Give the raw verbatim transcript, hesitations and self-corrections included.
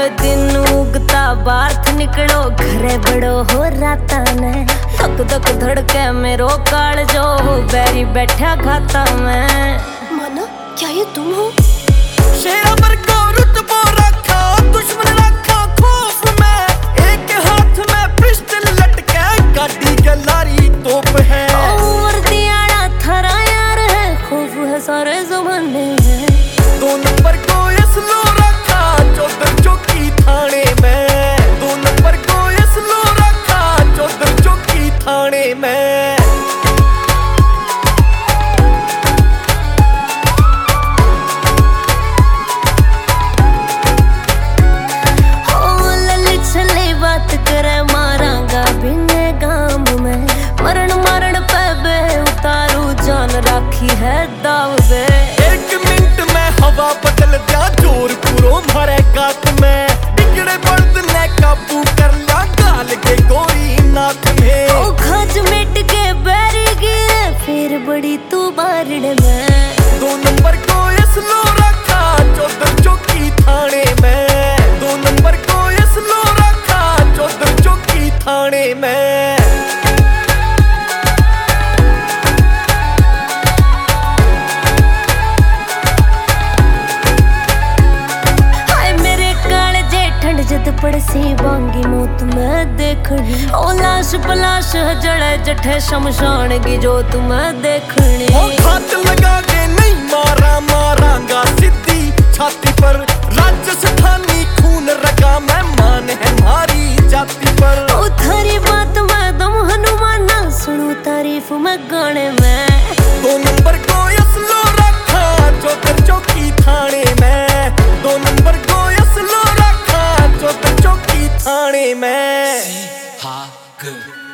दिन उगता बार्थ निकलो घरे बड़ो हो राता ने धक धक धड़के मेरो काल जो बैरी बैठा खाता मैं। माना क्या ये तुम हो? शेरा पर को रुतबो रखा दुश्मन रखा खौफ में एक हाथ में पिस्टल लटके गाड़ी गलारी तोप है और दियाड़ा थरा यार है खौफ है सारे जमाने में। दो नंबर को स्लो रखा चौधर चौकी थाने में दो नंबर को स्लो रखा चौधर चौकी थाने में। ओ लली छले बात करे मारांगा बिने गाम में मरण मरण पे बे उतारू जान राखी है दाव बे। एक मिनट में हवा बदल दिया जोर पूरो मारे गात में बिगड़े बर्द ने काबू कर लिया गाल के गोरी नाक में। ओ खज मिट के बैरी गिरे फिर बड़ी तू बारड़ में। दो नंबर को स्लो रखा चौधर चौकी थाने में दो नंबर को स्लो रखा चौधर चौकी थाने में। जद पड़सी बांगी मौत में देखनी ओ लाश पलाश जड़े जठे शमशान की जो तुम्हें देखनी। ओ हाथ लगा के नहीं मारा मारांगा सीधी छाती पर राजस्थानी खून रगा मैं मान है मारी जाति पर। ओ थारी बात में दम हनुमाना सुनू तारीफ में गाने में। दो नंबर को स्लो रखा चौधर चौकी थाने में दो नंबर को स्लो रखा चौधर चौकी थाने में। See how good